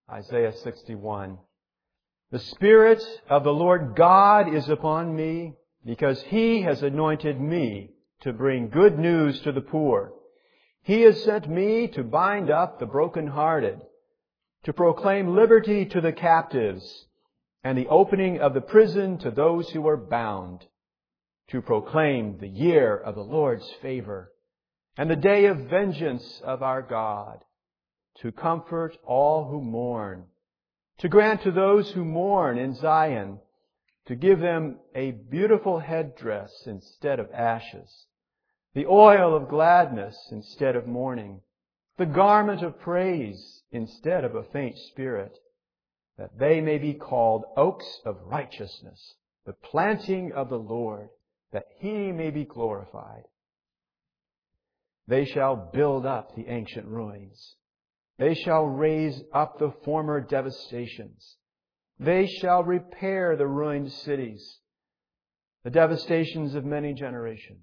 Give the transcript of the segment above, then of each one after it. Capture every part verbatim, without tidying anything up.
Isaiah sixty-one. The Spirit of the Lord God is upon me, because He has anointed me to bring good news to the poor. He has sent me to bind up the brokenhearted, to proclaim liberty to the captives, and the opening of the prison to those who are bound, to proclaim the year of the Lord's favor, and the day of vengeance of our God, to comfort all who mourn, to grant to those who mourn in Zion, to give them a beautiful headdress instead of ashes, the oil of gladness instead of mourning, the garment of praise instead of a faint spirit, that they may be called oaks of righteousness, the planting of the Lord, that He may be glorified. They shall build up the ancient ruins. They shall raise up the former devastations. They shall repair the ruined cities, the devastations of many generations.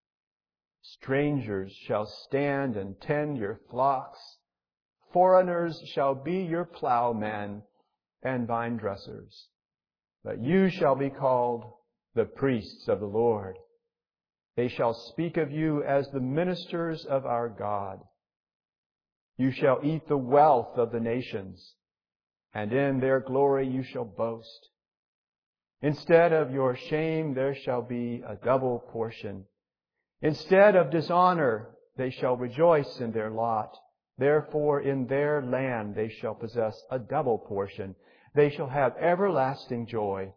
Strangers shall stand and tend your flocks. Foreigners shall be your plowmen and vine dressers. But you shall be called the priests of the Lord. They shall speak of you as the ministers of our God. You shall eat the wealth of the nations, and in their glory you shall boast. Instead of your shame there shall be a double portion. Instead of dishonor they shall rejoice in their lot. Therefore in their land they shall possess a double portion. They shall have everlasting joy.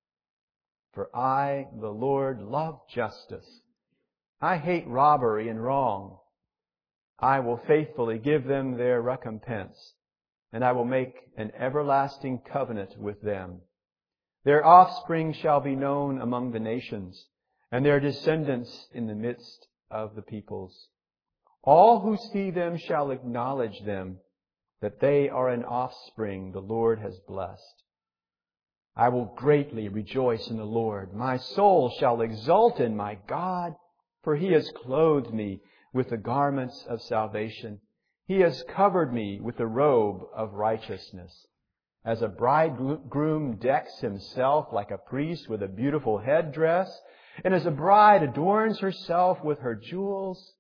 For I, the Lord, love justice. I hate robbery and wrong. I will faithfully give them their recompense, and I will make an everlasting covenant with them. Their offspring shall be known among the nations, and their descendants in the midst of the peoples. All who see them shall acknowledge them, that they are an offspring the Lord has blessed. I will greatly rejoice in the Lord. My soul shall exult in my God, for He has clothed me with the garments of salvation. He has covered me with the robe of righteousness. As a bridegroom decks himself like a priest with a beautiful headdress, and as a bride adorns herself with her jewels.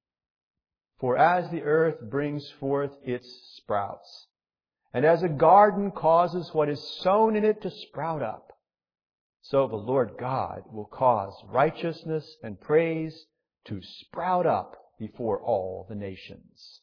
For as the earth brings forth its sprouts, and as a garden causes what is sown in it to sprout up, so the Lord God will cause righteousness and praise to sprout up before all the nations.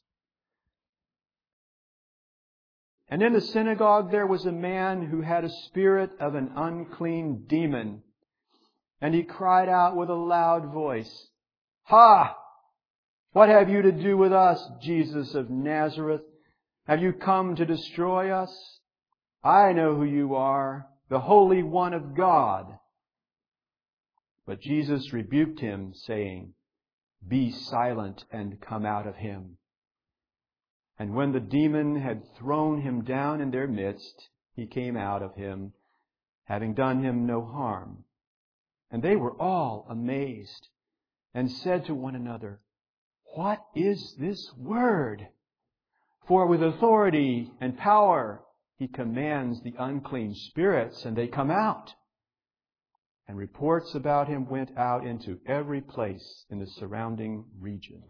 And in the synagogue there was a man who had a spirit of an unclean demon, and he cried out with a loud voice, "Ha! What have you to do with us, Jesus of Nazareth? Have you come to destroy us? I know who you are, the Holy One of God." But Jesus rebuked him, saying, "Be silent and come out of him." And when the demon had thrown him down in their midst, he came out of him, having done him no harm. And they were all amazed, and said to one another, "What is this word? For with authority and power he commands the unclean spirits, and they come out." And reports about him went out into every place in the surrounding region.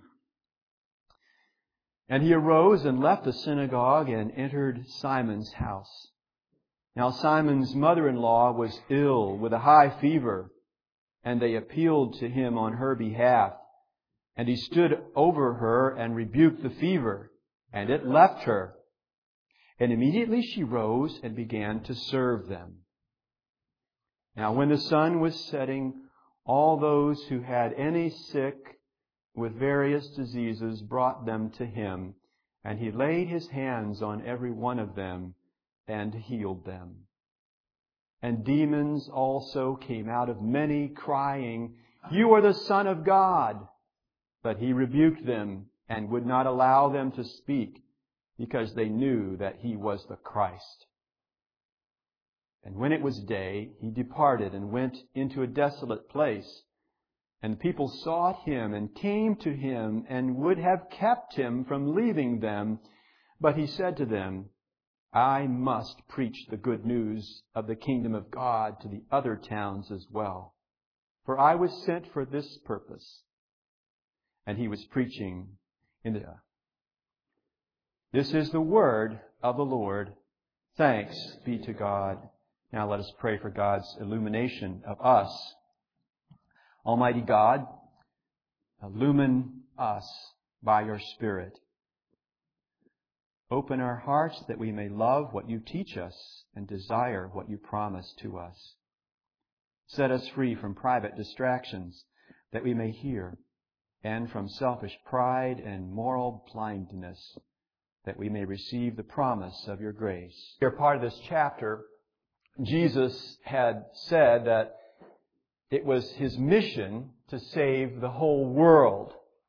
And he arose and left the synagogue and entered Simon's house. Now Simon's mother-in-law was ill with a high fever, and they appealed to him on her behalf. And he stood over her and rebuked the fever, and it left her. And immediately she rose and began to serve them. Now when the sun was setting, all those who had any sick with various diseases brought them to him, and he laid his hands on every one of them and healed them. And demons also came out of many, crying, "You are the Son of God." But he rebuked them and would not allow them to speak, because they knew that he was the Christ. And when it was day, he departed and went into a desolate place. And people sought him and came to him and would have kept him from leaving them. But he said to them, I must preach the good news of the kingdom of God to the other towns as well. For I was sent for this purpose. And he was preaching in the... This is the word of the Lord. Thanks be to God. Now let us pray for God's illumination of us. Almighty God, illumine us by your Spirit. Open our hearts that we may love what you teach us and desire what you promise to us. Set us free from private distractions that we may hear, and from selfish pride and moral blindness that we may receive the promise of your grace. Here, part of this chapter, Jesus had said that it was his mission to save the whole world.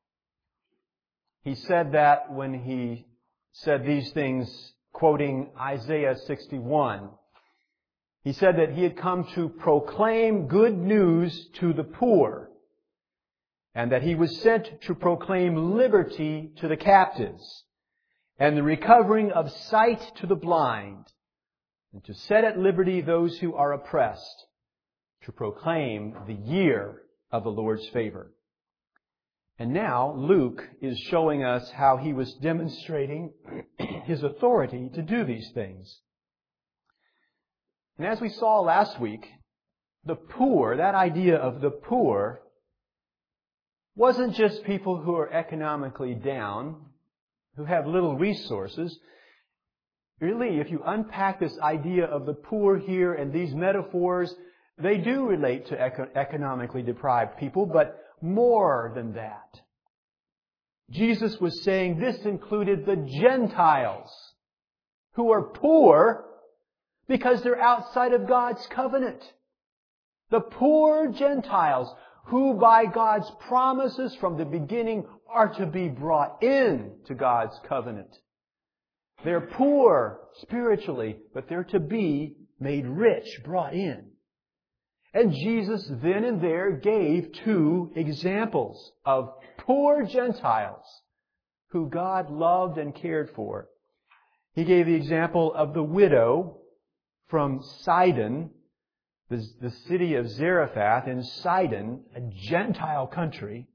He said that when he said these things, quoting Isaiah sixty-one. He said that he had come to proclaim good news to the poor, and that he was sent to proclaim liberty to the captives, and the recovering of sight to the blind, and to set at liberty those who are oppressed, to proclaim the year of the Lord's favor. And now Luke is showing us how he was demonstrating his authority to do these things. And as we saw last week, the poor, that idea of the poor, wasn't just people who are economically down, who have little resources. Really, if you unpack this idea of the poor here and these metaphors, they do relate to eco- economically deprived people, but more than that. Jesus was saying this included the Gentiles, who are poor because they're outside of God's covenant. The poor Gentiles, who by God's promises from the beginning are to be brought in to God's covenant. They're poor spiritually, but they're to be made rich, brought in. And Jesus then and there gave two examples of poor Gentiles who God loved and cared for. He gave the example of the widow from Sidon, the, the city of Zarephath in Sidon, a Gentile country.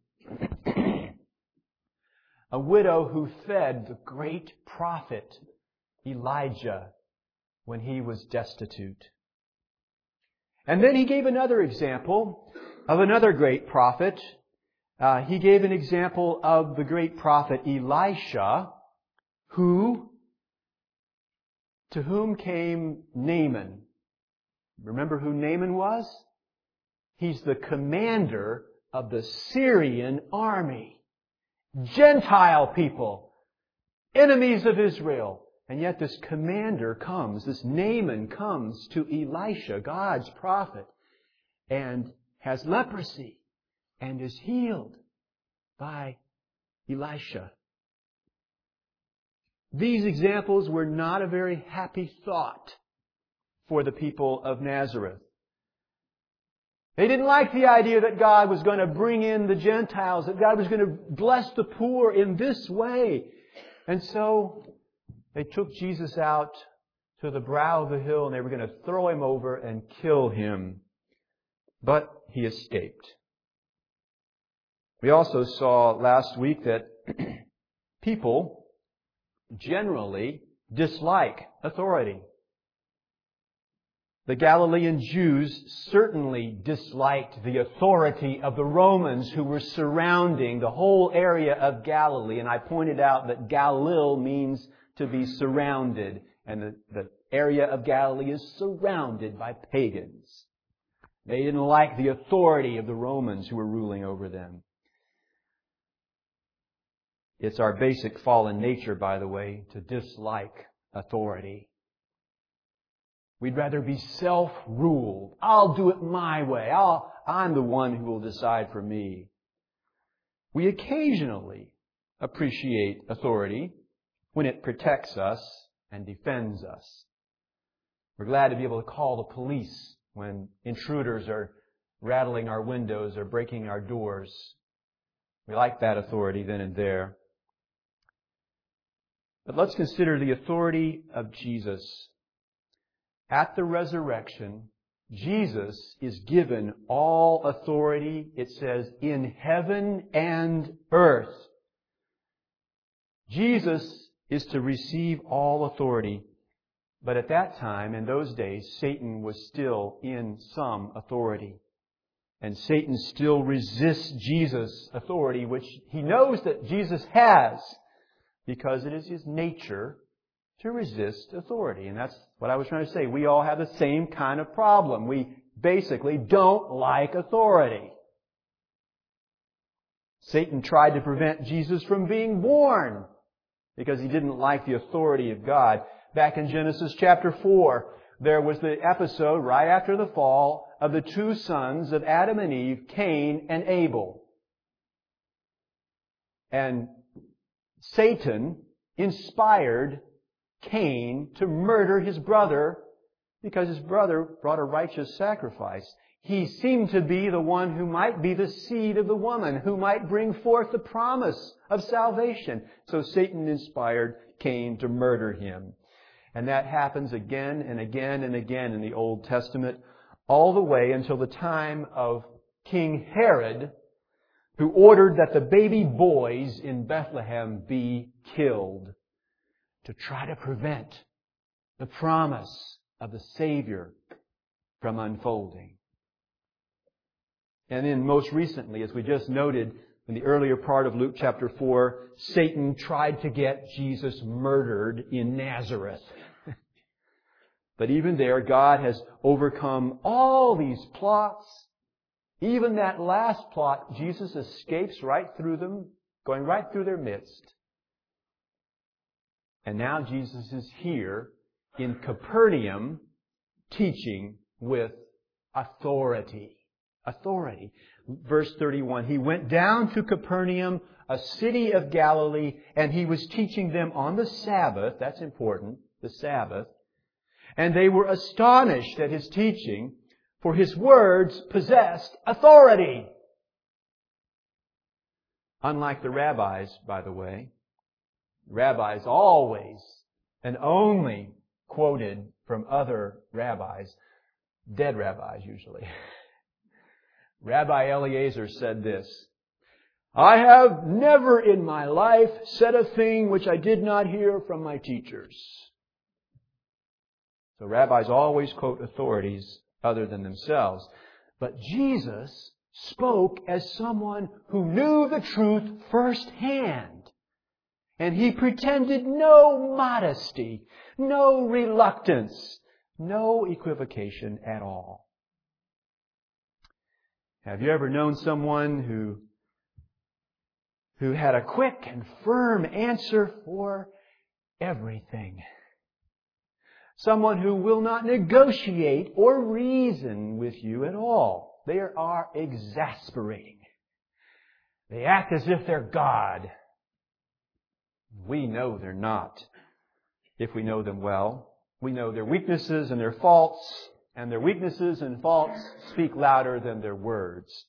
A widow who fed the great prophet Elijah when he was destitute. And then he gave another example of another great prophet. Uh, he gave an example of the great prophet Elisha, who, to whom came Naaman. Remember who Naaman was? He's the commander of the Syrian army. Gentile people, enemies of Israel. And yet this commander comes, this Naaman comes to Elisha, God's prophet, and has leprosy and is healed by Elisha. These examples were not a very happy thought for the people of Nazareth. They didn't like the idea that God was going to bring in the Gentiles, that God was going to bless the poor in this way. And so they took Jesus out to the brow of the hill and they were going to throw him over and kill him. But he escaped. We also saw last week that people generally dislike authority. The Galilean Jews certainly disliked the authority of the Romans who were surrounding the whole area of Galilee. And I pointed out that Galil means to be surrounded. And the, the area of Galilee is surrounded by pagans. They didn't like the authority of the Romans who were ruling over them. It's our basic fallen nature, by the way, to dislike authority. We'd rather be self-ruled. I'll do it my way. I'll, I'm the one who will decide for me. We occasionally appreciate authority when it protects us and defends us. We're glad to be able to call the police when intruders are rattling our windows or breaking our doors. We like that authority then and there. But let's consider the authority of Jesus. At the resurrection, Jesus is given all authority, it says, in heaven and earth. Jesus is to receive all authority. But at that time, in those days, Satan was still in some authority. And Satan still resists Jesus' authority, which he knows that Jesus has, because it is his nature to resist authority. And that's what I was trying to say. We all have the same kind of problem. We basically don't like authority. Satan tried to prevent Jesus from being born because he didn't like the authority of God. Back in Genesis chapter four, there was the episode right after the fall of the two sons of Adam and Eve, Cain and Abel. And Satan inspired Cain to murder his brother because his brother brought a righteous sacrifice. He seemed to be the one who might be the seed of the woman, who might bring forth the promise of salvation. So Satan inspired Cain to murder him. And that happens again and again and again in the Old Testament, all the way until the time of King Herod, who ordered that the baby boys in Bethlehem be killed to try to prevent the promise of the Savior from unfolding. And then most recently, as we just noted in the earlier part of Luke chapter four, Satan tried to get Jesus murdered in Nazareth. But even there, God has overcome all these plots. Even that last plot, Jesus escapes right through them, going right through their midst. And now Jesus is here in Capernaum teaching with authority. Authority. Verse thirty-one, he went down to Capernaum, a city of Galilee, and he was teaching them on the Sabbath. That's important, the Sabbath. And they were astonished at his teaching, for his words possessed authority. Unlike the rabbis, by the way, rabbis always and only quoted from other rabbis, dead rabbis usually. Rabbi Eliezer said this, I have never in my life said a thing which I did not hear from my teachers. So rabbis always quote authorities other than themselves. But Jesus spoke as someone who knew the truth firsthand. And he pretended no modesty, no reluctance, no equivocation at all. Have you ever known someone who, who had a quick and firm answer for everything? Someone who will not negotiate or reason with you at all. They are exasperating. They act as if they're God. We know they're not, if we know them well. We know their weaknesses and their faults, and their weaknesses and faults speak louder than their words.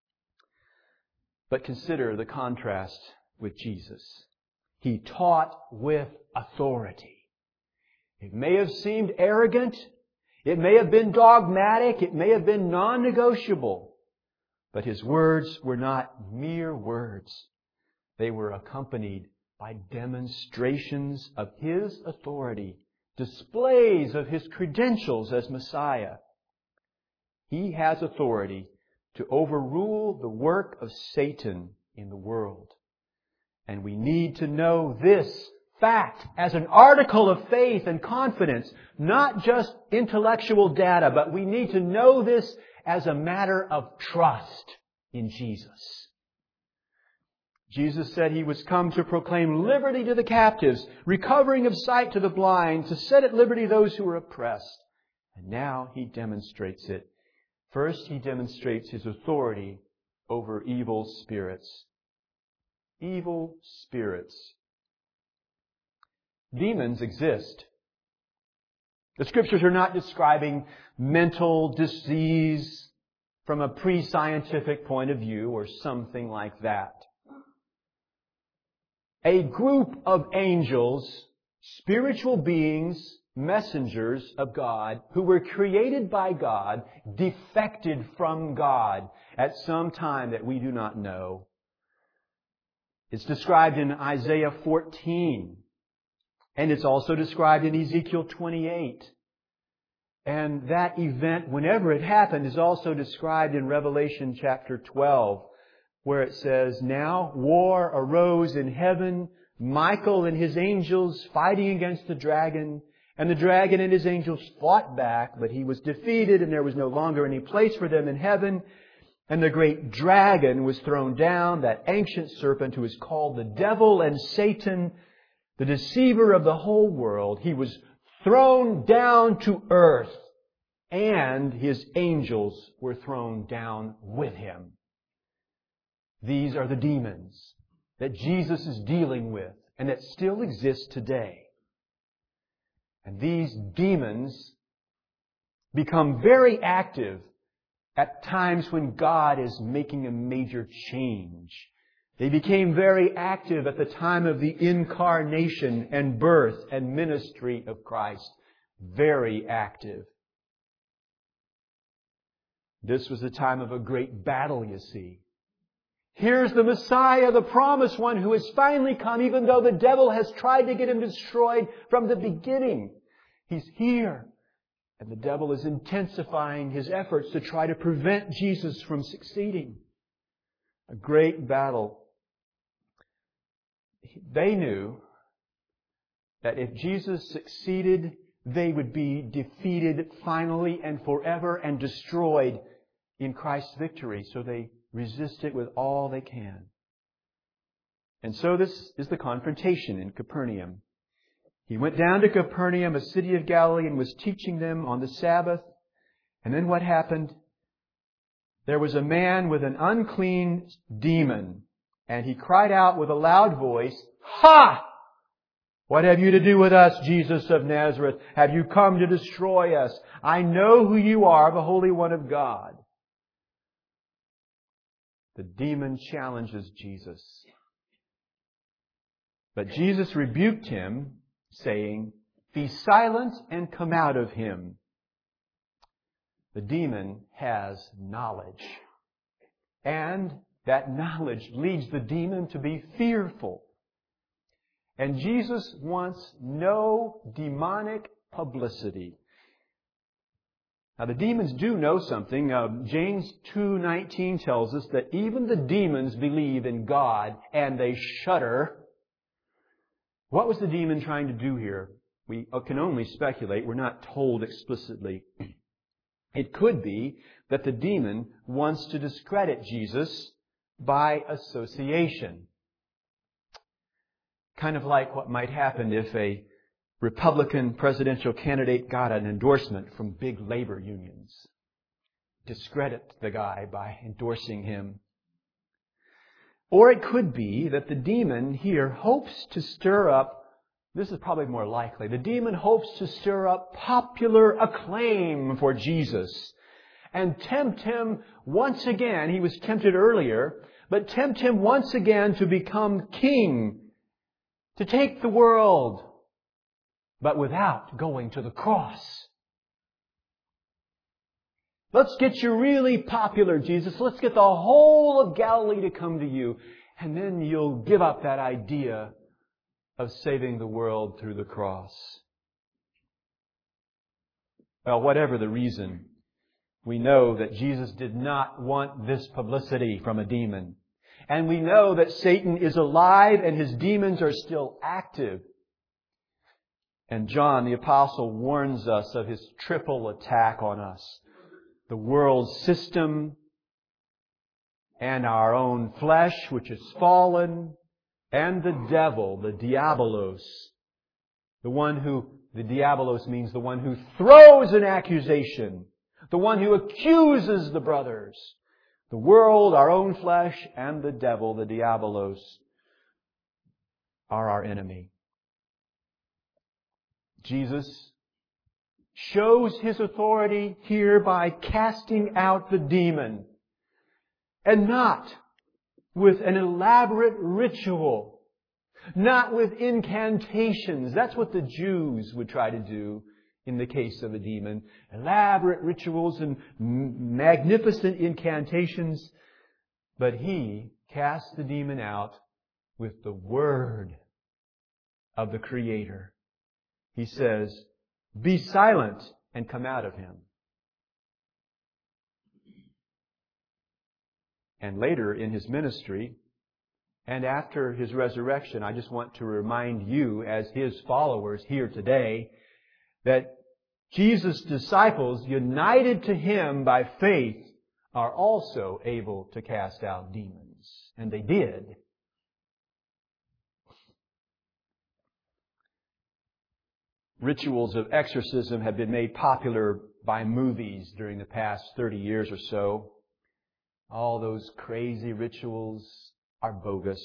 But consider the contrast with Jesus. He taught with authority. It may have seemed arrogant. It may have been dogmatic. It may have been non-negotiable. But his words were not mere words. They were accompanied by demonstrations of his authority, displays of his credentials as Messiah. He has authority to overrule the work of Satan in the world. And we need to know this fact as an article of faith and confidence, not just intellectual data, but we need to know this as a matter of trust in Jesus. Jesus said he was come to proclaim liberty to the captives, recovering of sight to the blind, to set at liberty those who were oppressed. And now he demonstrates it. First, he demonstrates his authority over evil spirits. Evil spirits. Demons exist. The Scriptures are not describing mental disease from a pre-scientific point of view or something like that. a group of angels, spiritual beings, messengers of God, who were created by God, defected from God at some time that we do not know. It's described in Isaiah fourteen. And it's also described in Ezekiel twenty-eight. And that event, whenever it happened, is also described in Revelation chapter twelve, where it says, "Now war arose in heaven, Michael and his angels fighting against the dragon. And the dragon and his angels fought back, but he was defeated, and there was no longer any place for them in heaven. And the great dragon was thrown down, that ancient serpent who is called the devil and Satan, the deceiver of the whole world. He was thrown down to earth, and his angels were thrown down with him." These are the demons that Jesus is dealing with and that still exist today. And these demons become very active at times when God is making a major change. They became very active at the time of the incarnation and birth and ministry of Christ. Very active. This was the time of a great battle, you see. Here's the Messiah, the promised one, who has finally come, even though the devil has tried to get him destroyed from the beginning. He's here. And the devil is intensifying his efforts to try to prevent Jesus from succeeding. A great battle. They knew that if Jesus succeeded, they would be defeated finally and forever and destroyed in Christ's victory. So they resist it with all they can. And so this is the confrontation in Capernaum. He went down to Capernaum, a city of Galilee, and was teaching them on the Sabbath. And then what happened? There was a man with an unclean demon, and he cried out with a loud voice, "Ha! What have you to do with us, Jesus of Nazareth? Have you come to destroy us? I know who you are, the Holy One of God." The demon challenges Jesus. But Jesus rebuked him, saying, "Be silent and come out of him." The demon has knowledge. And that knowledge leads the demon to be fearful. And Jesus wants no demonic publicity. Now the demons do know something. Uh, James two nineteen tells us that even the demons believe in God and they shudder. What was the demon trying to do here? We can only speculate. We're not told explicitly. It could be that the demon wants to discredit Jesus by association. Kind of like what might happen if a Republican presidential candidate got an endorsement from big labor unions. Discredit the guy by endorsing him. Or it could be that the demon here hopes to stir up, this is probably more likely, the demon hopes to stir up popular acclaim for Jesus and tempt him once again, he was tempted earlier, but tempt him once again to become king, to take the world, but without going to the cross. Let's get you really popular, Jesus. Let's get the whole of Galilee to come to you. And then you'll give up that idea of saving the world through the cross. Well, whatever the reason, we know that Jesus did not want this publicity from a demon. And we know that Satan is alive and his demons are still active. And John the Apostle warns us of his triple attack on us. The world system and our own flesh, which is fallen, and the devil, the diabolos, the one who, the diabolos means the one who throws an accusation, the one who accuses the brothers. The world, our own flesh, and the devil, the diabolos, are our enemy. Jesus shows His authority here by casting out the demon. And not with an elaborate ritual Not with incantations. That's what the Jews would try to do in the case of a demon. Elaborate rituals and magnificent incantations. But He cast the demon out with the word of the Creator. He says, "Be silent," and come out of him. And later in His ministry, and after His resurrection, I just want to remind you as His followers here today that Jesus' disciples, united to Him by faith, are also able to cast out demons. And they did. Rituals of exorcism have been made popular by movies during the past thirty years or so. All those crazy rituals are bogus.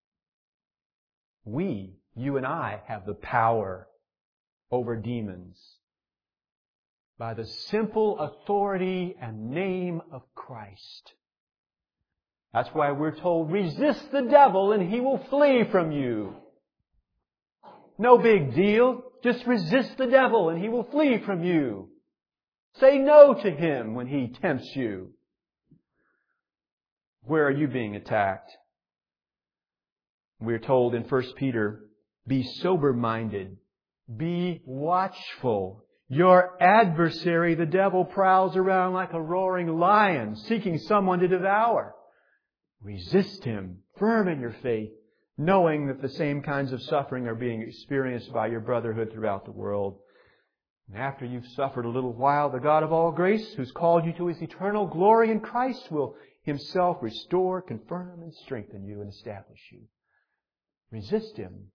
We, you and I, have the power over demons by the simple authority and name of Christ. That's why we're told, resist the devil and he will flee from you. No big deal. Just resist the devil and he will flee from you. Say no to him when he tempts you. Where are you being attacked? We're told in First Peter, be sober-minded, be watchful. Your adversary, the devil, prowls around like a roaring lion, seeking someone to devour. Resist him, firm in your faith, knowing that the same kinds of suffering are being experienced by your brotherhood throughout the world. And after you've suffered a little while, the God of all grace, who's called you to His eternal glory in Christ, will Himself restore, confirm, and strengthen you and establish you. Resist Him.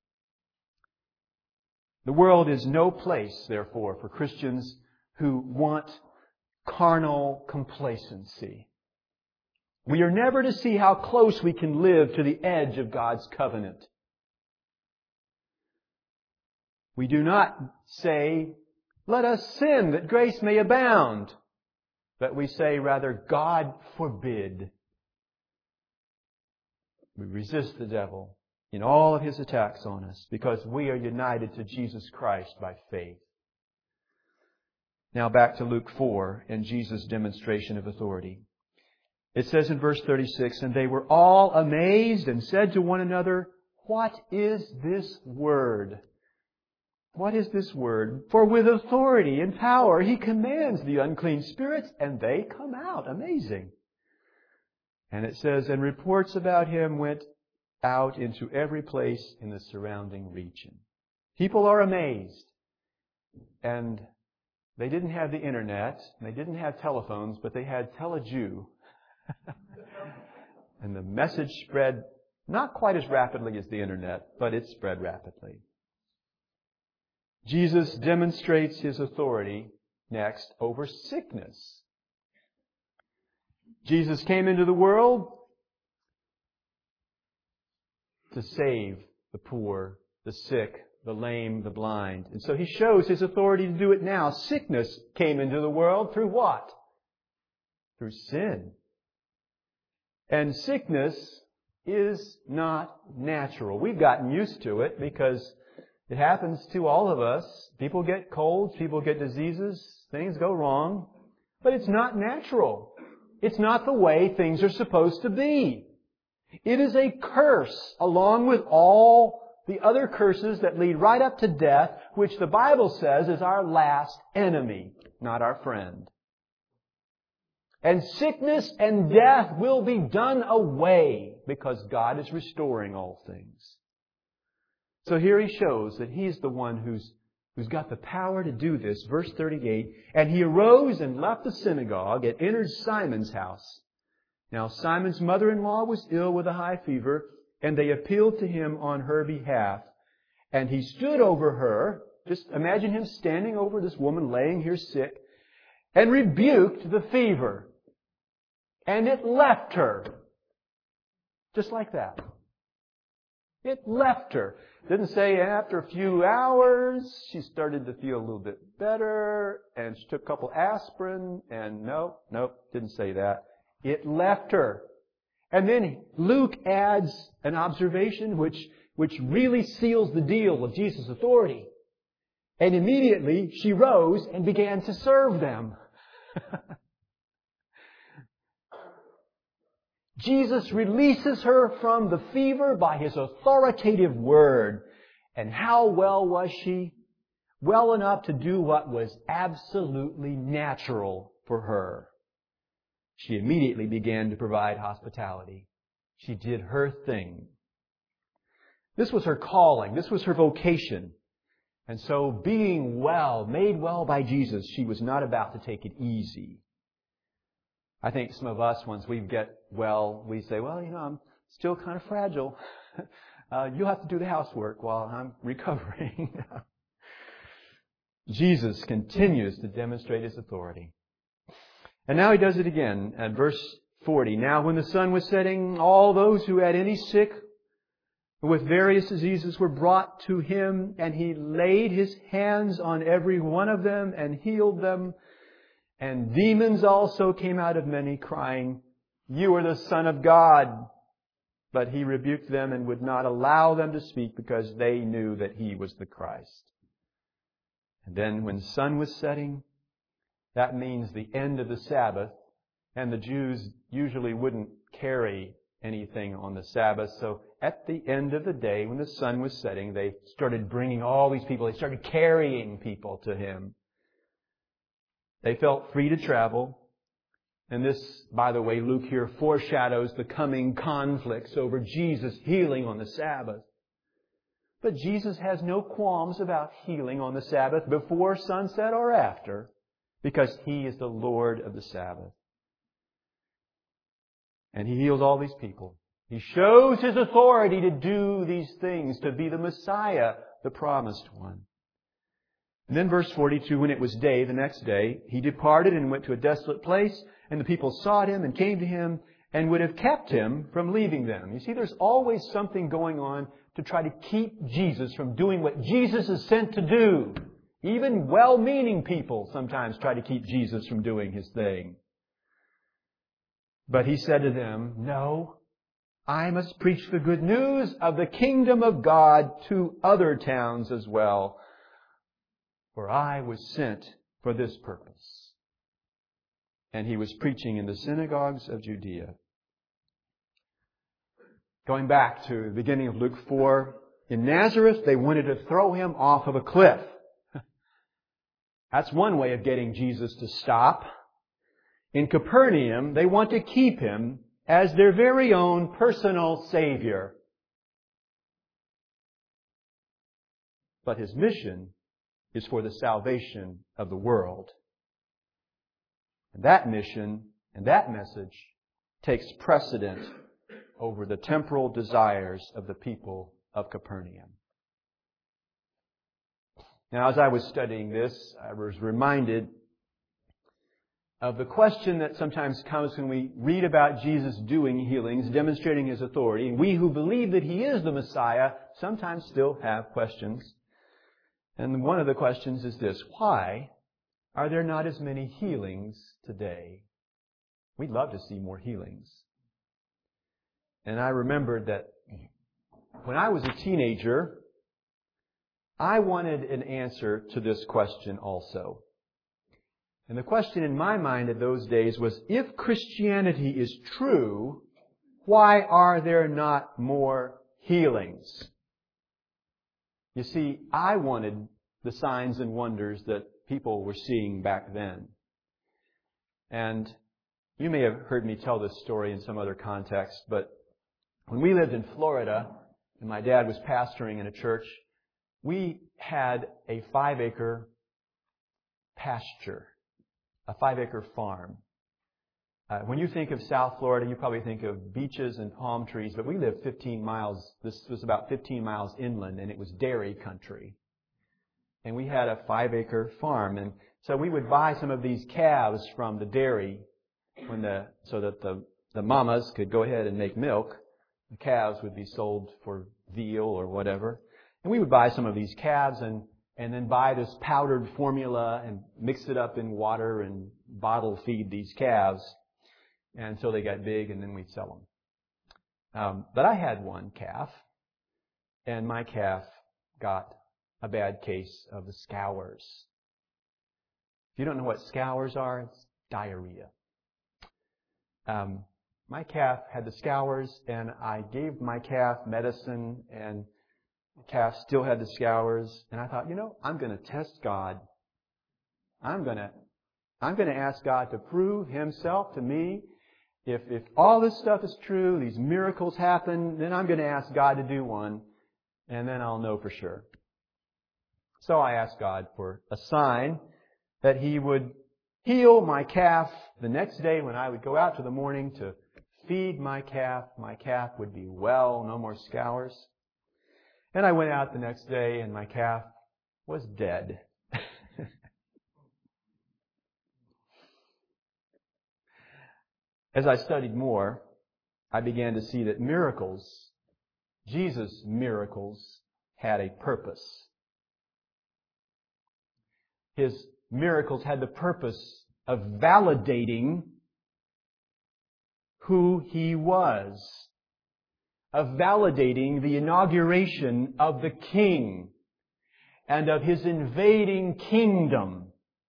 The world is no place, therefore, for Christians who want carnal complacency. We are never to see how close we can live to the edge of God's covenant. We do not say, let us sin that grace may abound. But we say rather, God forbid. We resist the devil in all of his attacks on us because we are united to Jesus Christ by faith. Now back to Luke four and Jesus' demonstration of authority. It says in verse thirty-six, and they were all amazed and said to one another, what is this word? What is this word? For with authority and power He commands the unclean spirits, and they come out. Amazing. And it says, and reports about Him went out into every place in the surrounding region. People are amazed. And they didn't have the internet, and they didn't have telephones, but they had Tele-Jew. And the message spread not quite as rapidly as the internet, but it spread rapidly. Jesus demonstrates His authority next over sickness. Jesus came into the world to save the poor, the sick, the lame, the blind. And so He shows His authority to do it now. Sickness came into the world through what? Through sin. And sickness is not natural. We've gotten used to it because it happens to all of us. People get colds, people get diseases, things go wrong. But it's not natural. It's not the way things are supposed to be. It is a curse, along with all the other curses that lead right up to death, which the Bible says is our last enemy, not our friend. And sickness and death will be done away because God is restoring all things. So here He shows that He's the one who's, who's got the power to do this. Verse thirty-eight, and He arose and left the synagogue and entered Simon's house. Now Simon's mother-in-law was ill with a high fever, and they appealed to Him on her behalf. And He stood over her. Just imagine Him standing over this woman laying here sick, and rebuked the fever. And it left her. Just like that. It left her. Didn't say after a few hours she started to feel a little bit better and she took a couple aspirin and no, nope, didn't say that. It left her. And then Luke adds an observation which which really seals the deal of Jesus' authority. And immediately she rose and began to serve them. Jesus releases her from the fever by His authoritative word. And how well was she? Well enough to do what was absolutely natural for her. She immediately began to provide hospitality. She did her thing. This was her calling. This was her vocation. And so being well, made well by Jesus, she was not about to take it easy. I think some of us, once we get well, we say, well, you know, I'm still kind of fragile. Uh, you'll have to do the housework while I'm recovering. Jesus continues to demonstrate His authority. And now He does it again at verse forty. Now when the sun was setting, all those who had any sick with various diseases were brought to Him, and He laid His hands on every one of them and healed them. And demons also came out of many, crying, "You are the Son of God." But He rebuked them and would not allow them to speak because they knew that He was the Christ. And then when the sun was setting, that means the end of the Sabbath. And the Jews usually wouldn't carry anything on the Sabbath. So at the end of the day, when the sun was setting, they started bringing all these people. They started carrying people to Him. They felt free to travel. And this, by the way, Luke here foreshadows the coming conflicts over Jesus healing on the Sabbath. But Jesus has no qualms about healing on the Sabbath before sunset or after, because He is the Lord of the Sabbath. And He heals all these people. He shows His authority to do these things, to be the Messiah, the promised one. And then verse forty-two, when it was day, the next day, He departed and went to a desolate place, and the people sought Him and came to Him and would have kept Him from leaving them. You see, there's always something going on to try to keep Jesus from doing what Jesus is sent to do. Even well-meaning people sometimes try to keep Jesus from doing His thing. But He said to them, "No, I must preach the good news of the kingdom of God to other towns as well. For I was sent for this purpose." And He was preaching in the synagogues of Judea. Going back to the beginning of Luke four, in Nazareth, they wanted to throw Him off of a cliff. That's one way of getting Jesus to stop. In Capernaum, they want to keep Him as their very own personal Savior. But His mission is for the salvation of the world. And that mission and that message takes precedent over the temporal desires of the people of Capernaum. Now, as I was studying this, I was reminded of the question that sometimes comes when we read about Jesus doing healings, demonstrating His authority. And we who believe that He is the Messiah sometimes still have questions. And one of the questions is this: why are there not as many healings today? We'd love to see more healings. And I remembered that when I was a teenager, I wanted an answer to this question also. And the question in my mind at those days was, if Christianity is true, why are there not more healings? You see, I wanted the signs and wonders that people were seeing back then. And you may have heard me tell this story in some other context, but when we lived in Florida, and my dad was pastoring in a church, we had a five-acre pasture, a five-acre farm. Uh, when you think of South Florida, you probably think of beaches and palm trees, but we lived fifteen miles, this was about fifteen miles inland, and it was dairy country. And we had a five-acre farm, and so we would buy some of these calves from the dairy when the so that the, the mamas could go ahead and make milk. The calves would be sold for veal or whatever. And we would buy some of these calves and, and then buy this powdered formula and mix it up in water and bottle feed these calves until they got big, and then we'd sell them. Um, but I had one calf, and my calf got a bad case of the scours. If you don't know what scours are, it's diarrhea. Um, my calf had the scours, and I gave my calf medicine, and the calf still had the scours. And I thought, you know, I'm going to test God. I'm going to, I'm going to ask God to prove Himself to me. If, if all this stuff is true, these miracles happen, then I'm going to ask God to do one, and then I'll know for sure. So I asked God for a sign that He would heal my calf. The next day when I would go out to the morning to feed my calf, my calf would be well, no more scours. And I went out the next day and my calf was dead. As I studied more, I began to see that miracles, Jesus' miracles, had a purpose. His miracles had the purpose of validating who He was, of validating the inauguration of the King and of His invading kingdom.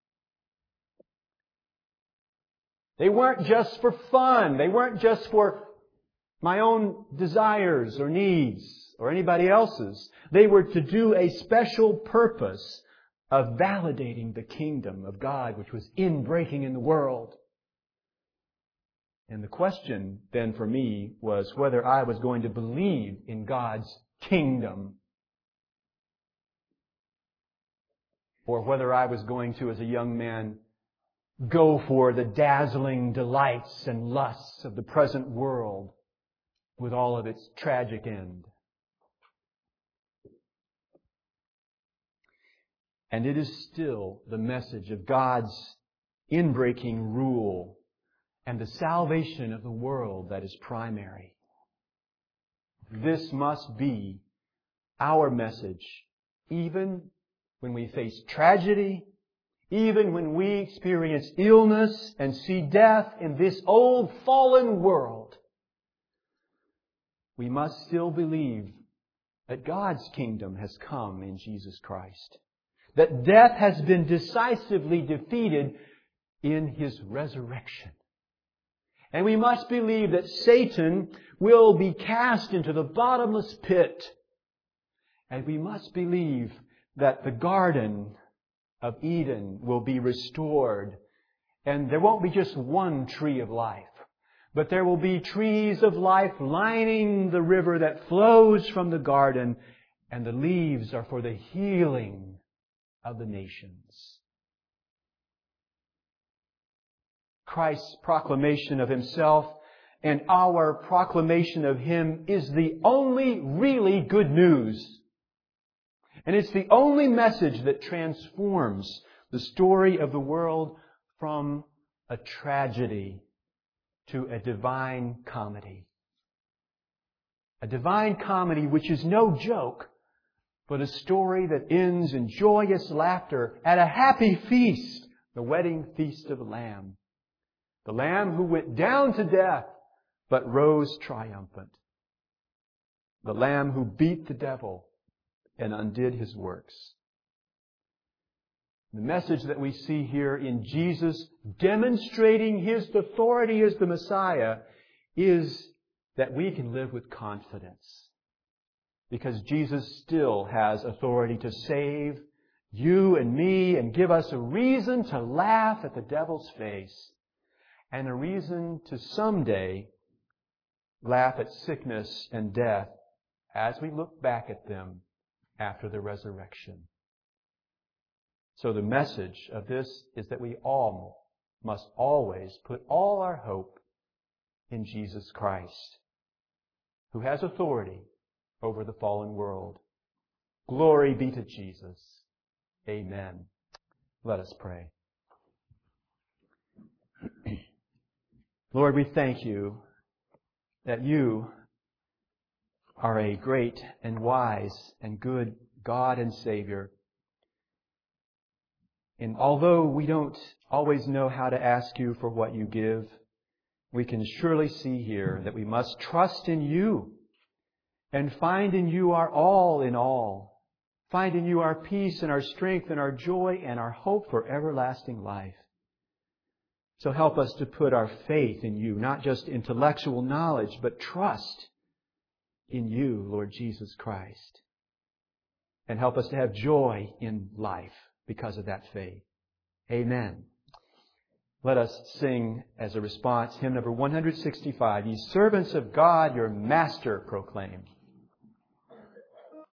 They weren't just for fun. They weren't just for my own desires or needs or anybody else's. They were to do a special purpose of validating the kingdom of God, which was inbreaking in the world. And the question then for me was whether I was going to believe in God's kingdom, or whether I was going to, as a young man, go for the dazzling delights and lusts of the present world with all of its tragic end. And it is still the message of God's inbreaking rule and the salvation of the world that is primary. This must be our message, even when we face tragedy, even when we experience illness and see death in this old fallen world. We must still believe that God's kingdom has come in Jesus Christ, that death has been decisively defeated in His resurrection. And we must believe that Satan will be cast into the bottomless pit. And we must believe that the Garden of Eden will be restored. And there won't be just one tree of life, but there will be trees of life lining the river that flows from the garden, and the leaves are for the healing of the nations. Christ's proclamation of Himself and our proclamation of Him is the only really good news. And it's the only message that transforms the story of the world from a tragedy to a divine comedy. A divine comedy which is no joke, but a story that ends in joyous laughter at a happy feast, the wedding feast of the Lamb. The Lamb who went down to death, but rose triumphant. The Lamb who beat the devil and undid his works. The message that we see here in Jesus demonstrating His authority as the Messiah is that we can live with confidence, because Jesus still has authority to save you and me and give us a reason to laugh at the devil's face and a reason to someday laugh at sickness and death as we look back at them after the resurrection. So the message of this is that we all must always put all our hope in Jesus Christ, who has authority over the fallen world. Glory be to Jesus. Amen. Let us pray. Lord, we thank You that You are a great and wise and good God and Savior. And although we don't always know how to ask You for what You give, we can surely see here that we must trust in You and find in You our all in all. Find in You our peace and our strength and our joy and our hope for everlasting life. So help us to put our faith in You, not just intellectual knowledge, but trust in You, Lord Jesus Christ. And help us to have joy in life because of that faith. Amen. Let us sing as a response hymn number one sixty-five. Ye servants of God, your Master proclaim.